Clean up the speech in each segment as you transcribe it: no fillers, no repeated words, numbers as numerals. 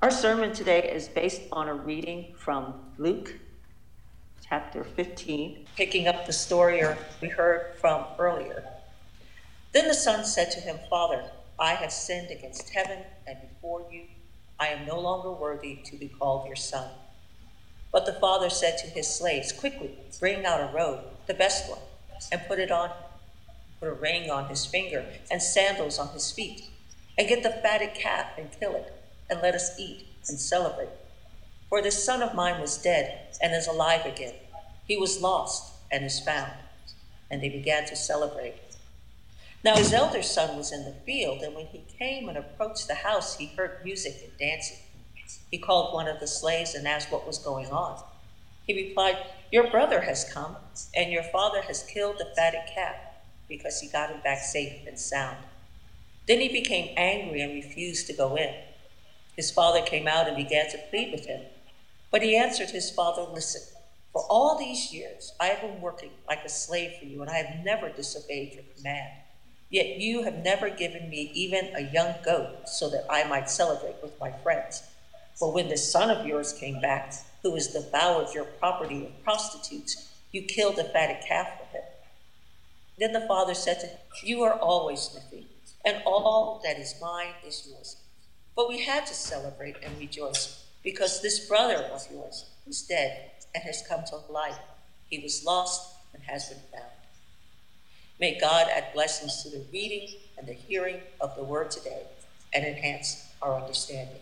Our sermon today is based on a reading from Luke chapter 15, picking up the story we heard from earlier. Then the son said to him, "Father, I have sinned against heaven and before you. I am no longer worthy to be called your son." But the father said to his slaves, "Quickly, bring out a robe, the best one, and put it on him. Put a ring on his finger and sandals on his feet, and get the fatted calf and kill it, and let us eat and celebrate. For this son of mine was dead and is alive again. He was lost and is found." And they began to celebrate. Now his elder son was in the field, and when he came and approached the house, he heard music and dancing. He called one of the slaves and asked what was going on. He replied, "Your brother has come, and your father has killed the fatted calf, because he got him back safe and sound." Then he became angry and refused to go in. His father came out and began to plead with him. But he answered his father, "Listen, for all these years I have been working like a slave for you, and I have never disobeyed your command. Yet you have never given me even a young goat so that I might celebrate with my friends. For when this son of yours came back, who has devoured your property with prostitutes, you killed the fatted calf for him." Then the father said to him, "You are always with me, and all that is mine is yours. But we had to celebrate and rejoice, because this brother of yours was dead and has come to life. He was lost and has been found." May God add blessings to the reading and the hearing of the word today and enhance our understanding.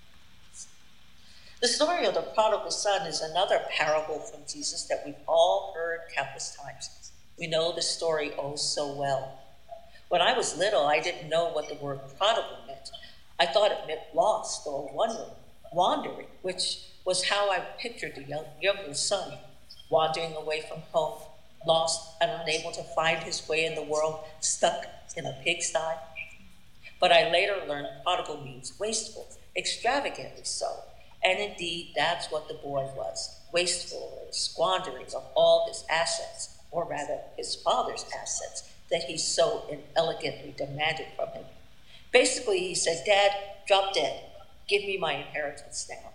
The story of the prodigal son is another parable from Jesus that we've all heard countless times. We know the story oh so well. When I was little, I didn't know what the word prodigal meant. I thought it meant lost or wandering, which was how I pictured the younger son, wandering away from home, lost and unable to find his way in the world, stuck in a pigsty. But I later learned prodigal means wasteful, extravagantly so. And indeed, that's what the boy was, wasteful or squandering of all his assets, or rather his father's assets, that he so inelegantly demanded from him. Basically, he said, "Dad, drop dead. Give me my inheritance now."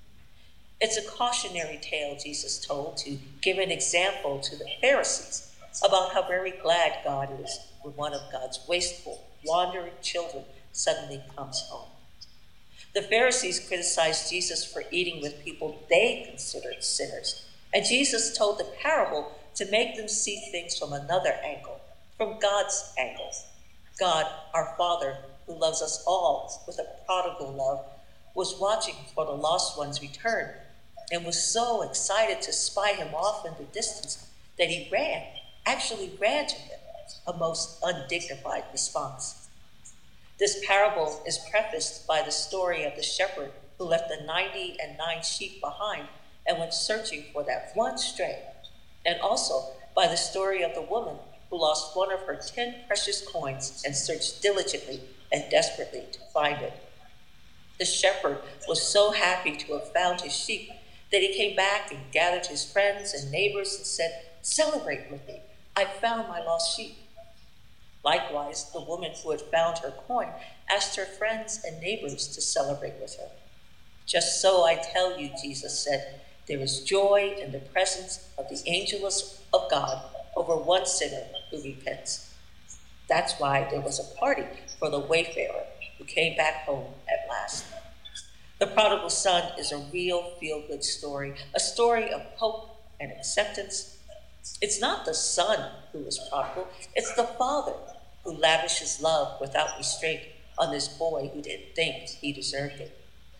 It's a cautionary tale Jesus told to give an example to the Pharisees about how very glad God is when one of God's wasteful, wandering children suddenly comes home. The Pharisees criticized Jesus for eating with people they considered sinners, and Jesus told the parable to make them see things from another angle, from God's angle. God, our Father, who loves us all with a prodigal love, was watching for the lost one's return and was so excited to spy him off in the distance that he actually ran to him, a most undignified response. This parable is prefaced by the story of the shepherd who left the 99 sheep behind and went searching for that one stray, and also by the story of the woman who lost one of her 10 precious coins and searched diligently and desperately to find it. The shepherd was so happy to have found his sheep that he came back and gathered his friends and neighbors and said, "Celebrate with me. I found my lost sheep." Likewise, the woman who had found her coin asked her friends and neighbors to celebrate with her. "Just so I tell you," Jesus said, "there is joy in the presence of the angels of God over one sinner who repents." That's why there was a party for the wayfarer who came back home at last. The prodigal son is a real feel-good story, a story of hope and acceptance. It's not the son who is prodigal, it's the father who lavishes love without restraint on this boy who didn't think he deserved it.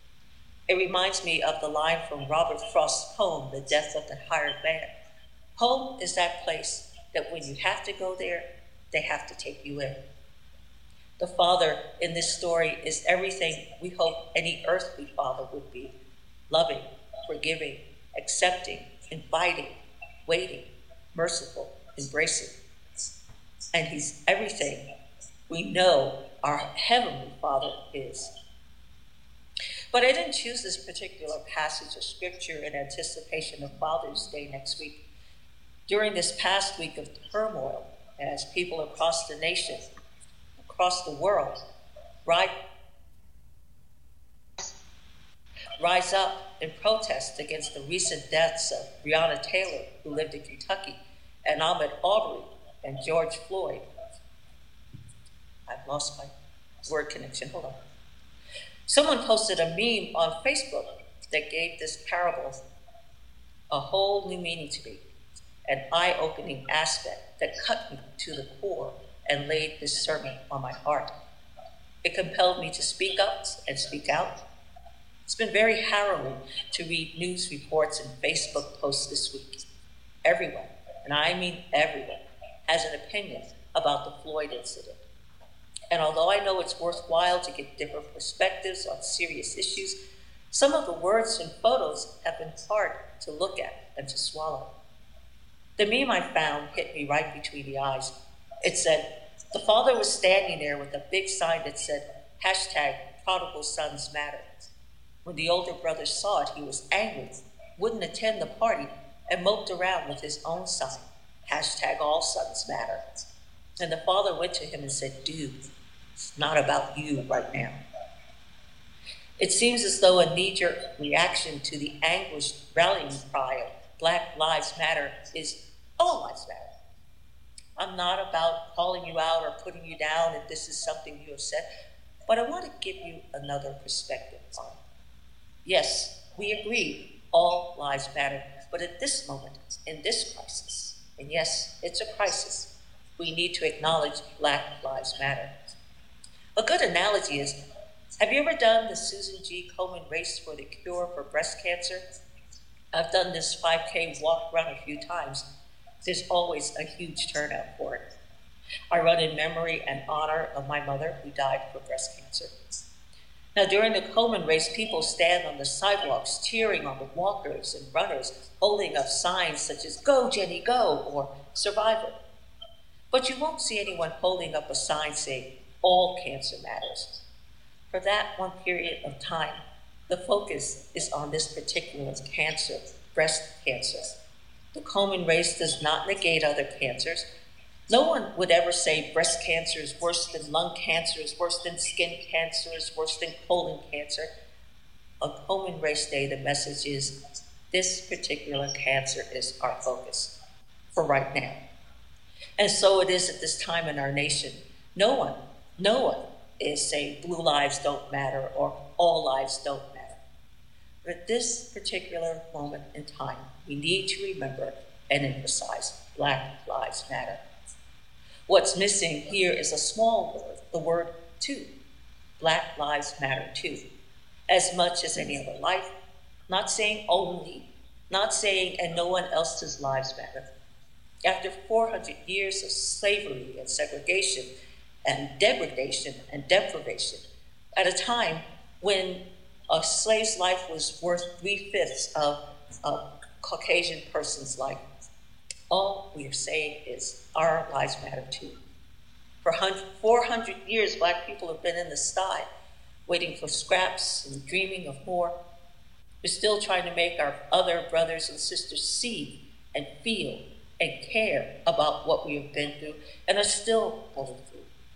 It reminds me of the line from Robert Frost's poem, The Death of the Hired Man. Home is that place that when you have to go there, they have to take you in. The father in this story is everything we hope any earthly father would be: loving, forgiving, accepting, inviting, waiting, merciful, embracing. And he's everything we know our Heavenly Father is. But I didn't choose this particular passage of scripture in anticipation of Father's Day next week. During this past week of turmoil, as people across the nation, across the world, right rise up in protest against the recent deaths of Breonna Taylor, who lived in Kentucky, and Ahmaud Arbery and George Floyd. I've lost my word connection, hold on. Someone posted a meme on Facebook that gave this parable a whole new meaning to me, an eye-opening aspect that cut me to the core and laid this sermon on my heart. It compelled me to speak up and speak out. It's been very harrowing to read news reports and Facebook posts this week. Everyone, and I mean everyone, has an opinion about the Floyd incident. And although I know it's worthwhile to get different perspectives on serious issues, some of the words and photos have been hard to look at and to swallow. The meme I found hit me right between the eyes. It said, the father was standing there with a big sign that said, #Prodigal Sons Matter. When the older brother saw it, he was angry, wouldn't attend the party, and moped around with his own sign, #All Sons Matter. And the father went to him and said, dude, it's not about you right now. It seems as though a knee-jerk reaction to the anguished rallying cry of Black Lives Matter is all lives matter. I'm not about calling you out or putting you down if this is something you have said, but I want to give you another perspective on it. Yes, we agree, all lives matter, but at this moment, in this crisis, and yes, it's a crisis, we need to acknowledge Black Lives Matter. A good analogy is, have you ever done the Susan G. Komen race for the cure for breast cancer? I've done this 5K walk run a few times. There's always a huge turnout for it. I run in memory and honor of my mother who died from breast cancer. Now, during the Komen race, people stand on the sidewalks cheering on the walkers and runners, holding up signs such as "Go, Jenny, go," or "Survivor." But you won't see anyone holding up a sign saying, "All cancer matters." For that one period of time, the focus is on this particular cancer, breast cancer. The Komen race does not negate other cancers. No one would ever say breast cancer is worse than lung cancer, is worse than skin cancer, is worse than colon cancer. On Komen race day, the message is this particular cancer is our focus for right now. And so it is at this time in our nation. No one is saying blue lives don't matter or all lives don't matter. But at this particular moment in time, we need to remember and emphasize Black Lives Matter. What's missing here is a small word, the word too. Black Lives Matter too. As much as any other life, not saying only, not saying and no one else's lives matter. After 400 years of slavery and segregation and degradation and deprivation, at a time when a slave's life was worth 3/5 of a Caucasian person's life, all we are saying is our lives matter too. For 400 years, Black people have been in the sty, waiting for scraps and dreaming of more. We're still trying to make our other brothers and sisters see and feel and care about what we have been through and are still going through.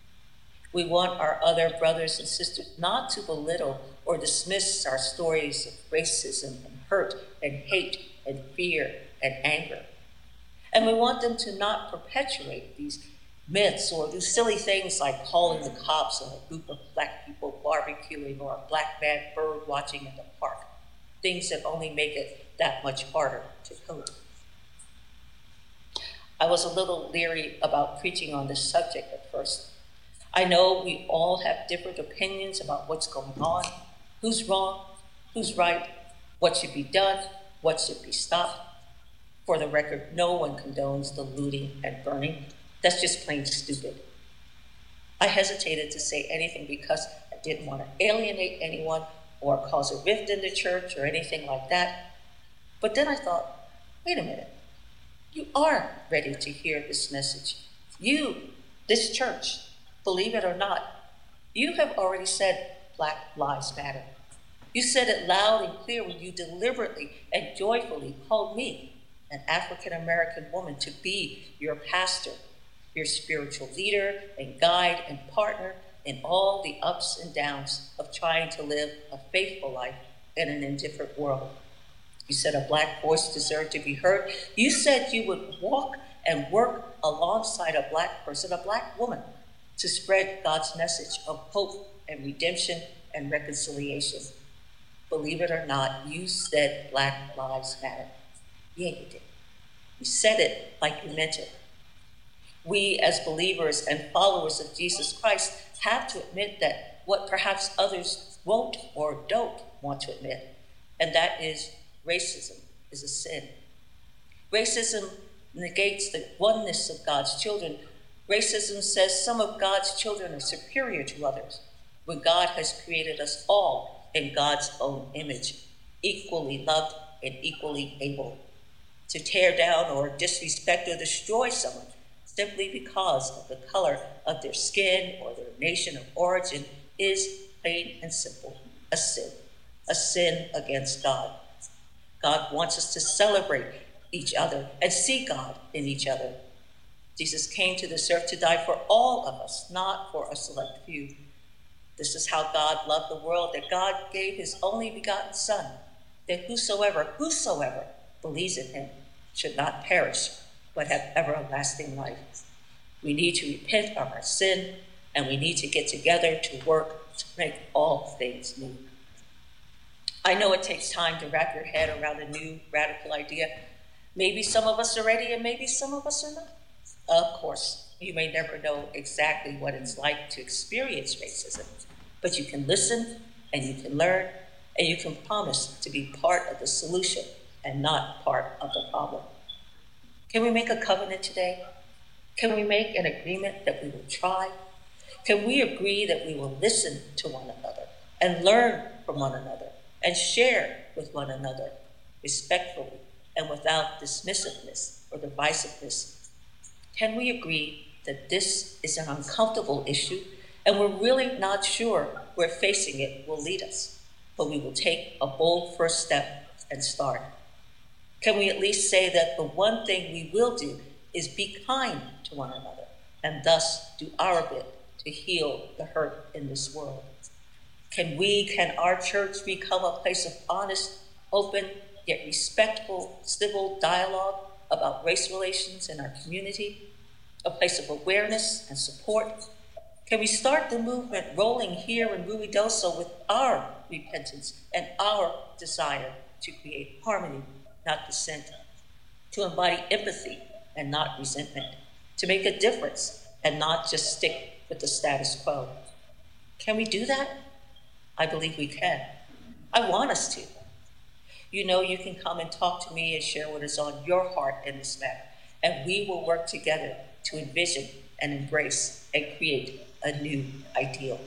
We want our other brothers and sisters not to belittle or dismiss our stories of racism and hurt and hate and fear and anger. And we want them to not perpetuate these myths or do silly things like calling the cops on a group of Black people barbecuing or a Black man bird watching in the park, things that only make it that much harder to cope. I was a little leery about preaching on this subject at first. I know we all have different opinions about what's going on, who's wrong, who's right, what should be done, what should be stopped. For the record, no one condones the looting and burning. That's just plain stupid. I hesitated to say anything because I didn't want to alienate anyone or cause a rift in the church or anything like that. But then I thought, wait a minute. You are ready to hear this message. You, this church, believe it or not, you have already said Black Lives Matter. You said it loud and clear when you deliberately and joyfully called me, an African-American woman, to be your pastor, your spiritual leader and guide and partner in all the ups and downs of trying to live a faithful life in an indifferent world. You said a black voice deserved to be heard. You said you would walk and work alongside a black person, a black woman, to spread God's message of hope and redemption and reconciliation. Believe it or not, you said Black Lives Matter. Yeah, you did. You said it like you meant it. We, as believers and followers of Jesus Christ, have to admit that what perhaps others won't or don't want to admit, and that is racism is a sin. Racism negates the oneness of God's children. Racism says some of God's children are superior to others, when God has created us all in God's own image, equally loved and equally able. To tear down or disrespect or destroy someone simply because of the color of their skin or their nation of origin is plain and simple a sin against God. God wants us to celebrate each other and see God in each other. Jesus came to this earth to die for all of us, not for a select few. This is how God loved the world, that God gave his only begotten Son, that whosoever believes in him should not perish, but have everlasting life. We need to repent of our sin, and we need to get together to work to make all things new. I know it takes time to wrap your head around a new radical idea. Maybe some of us are ready, and maybe some of us are not. Of course, you may never know exactly what it's like to experience racism, but you can listen, and you can learn, and you can promise to be part of the solution and not part of the problem. Can we make a covenant today? Can we make an agreement that we will try? Can we agree that we will listen to one another and learn from one another and share with one another respectfully and without dismissiveness or divisiveness? Can we agree that this is an uncomfortable issue and we're really not sure where facing it will lead us, but we will take a bold first step and start? Can we at least say that the one thing we will do is be kind to one another and thus do our bit to heal the hurt in this world? Can our church become a place of honest, open, yet respectful, civil dialogue about race relations in our community, a place of awareness and support? Can we start the movement rolling here in Ruidoso with our repentance and our desire to create harmony, not dissent, to embody empathy and not resentment, to make a difference and not just stick with the status quo? Can we do that? I believe we can. I want us to. You know, you can come and talk to me and share what is on your heart in this matter, and we will work together to envision and embrace and create a new ideal.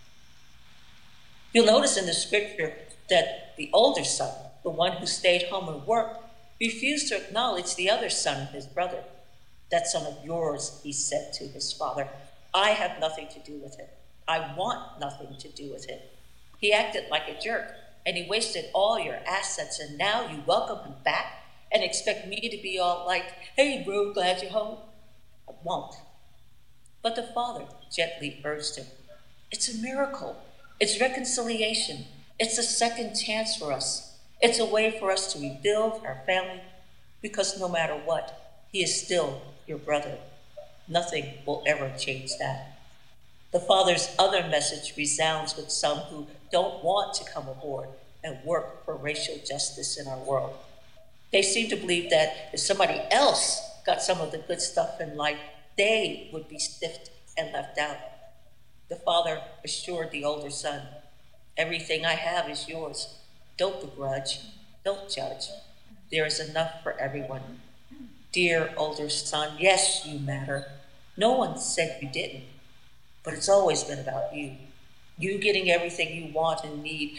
You'll notice in the scripture that the older son, the one who stayed home and worked, refused to acknowledge the other son, his brother. That son of yours, he said to his father, I have nothing to do with him. I want nothing to do with him. He acted like a jerk, and he wasted all your assets, and now you welcome him back and expect me to be all like, hey bro, glad you're home? I won't. But the father gently urged him. It's a miracle. It's reconciliation. It's a second chance for us. It's a way for us to rebuild our family, because no matter what, he is still your brother. Nothing will ever change that. The father's other message resounds with some who don't want to come aboard and work for racial justice in our world. They seem to believe that if somebody else got some of the good stuff in life, they would be stiffed and left out. The father assured the older son, everything I have is yours. Don't begrudge, don't judge. There is enough for everyone. Dear older son, yes, you matter. No one said you didn't, but it's always been about you. You getting everything you want and need.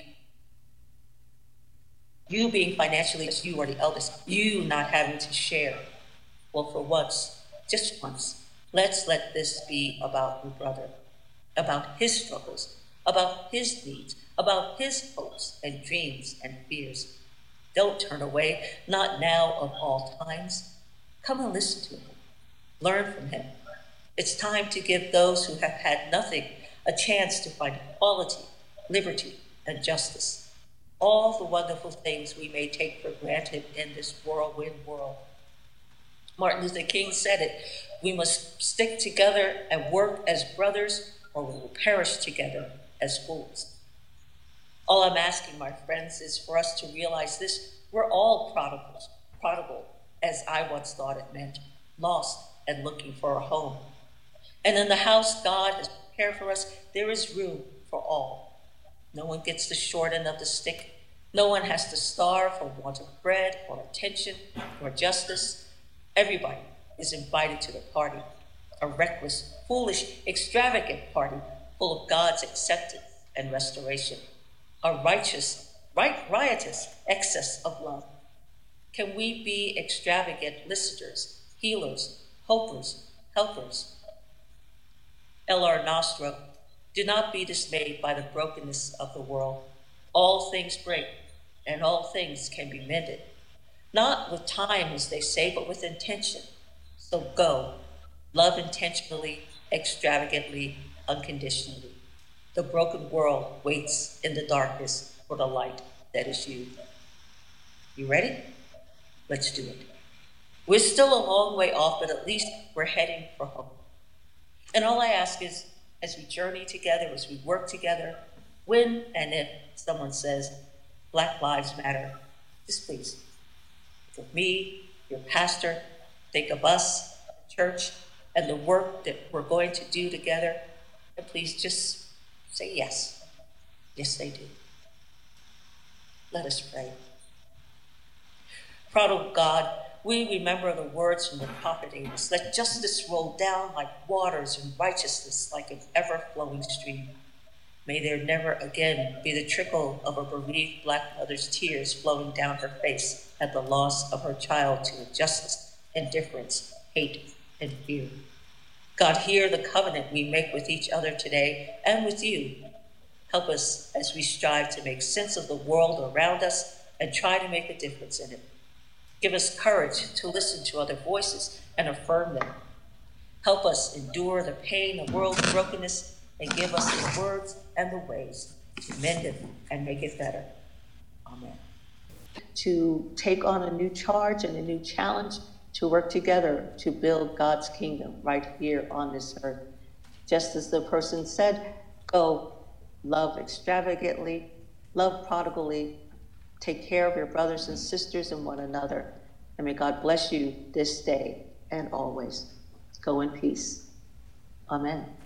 You being financially, as you are the eldest. You not having to share. Well, for once, just once, let's let this be about your brother, about his struggles, about his needs, about his hopes and dreams and fears. Don't turn away, not now of all times. Come and listen to him. Learn from him. It's time to give those who have had nothing a chance to find equality, liberty, and justice. all the wonderful things we may take for granted in this whirlwind world. Martin Luther King said it, we must stick together and work as brothers, or we will perish together as fools. All I'm asking, my friends, is for us to realize this: we're all prodigals, prodigal, as I once thought it meant, lost and looking for a home. And in the house God has prepared for us, there is room for all. No one gets the short end of the stick. No one has to starve for want of bread or attention or justice. Everybody is invited to the party, a reckless, foolish, extravagant party full of God's acceptance and restoration, a riotous excess of love. Can we be extravagant listeners, healers, hopers, helpers? L.R. Nostro, do not be dismayed by the brokenness of the world. All things break, and all things can be mended. Not with time, as they say, but with intention. So go, love intentionally, extravagantly, unconditionally. The broken world waits in the darkness for the light that is you. You ready? Let's do it. We're still a long way off, but at least we're heading for home. And all I ask is, as we journey together, as we work together, when and if someone says, Black Lives Matter, just please, think of me, your pastor, think of us, the church, and the work that we're going to do together, and please just say yes. Yes, they do. Let us pray. Prodigal God, we remember the words from the prophet Amos: let justice roll down like waters and righteousness like an ever-flowing stream. May there never again be the trickle of a bereaved Black mother's tears flowing down her face at the loss of her child to injustice, indifference, hate, and fear. God, hear the covenant we make with each other today and with you. Help us as we strive to make sense of the world around us and try to make a difference in it. Give us courage to listen to other voices and affirm them. Help us endure the pain of world's brokenness and give us the words and the ways to mend it and make it better. Amen. To take on a new charge and a new challenge to work together to build God's kingdom right here on this earth. Just as the person said, go love extravagantly, love prodigally, take care of your brothers and sisters and one another. And may God bless you this day and always. Go in peace. Amen.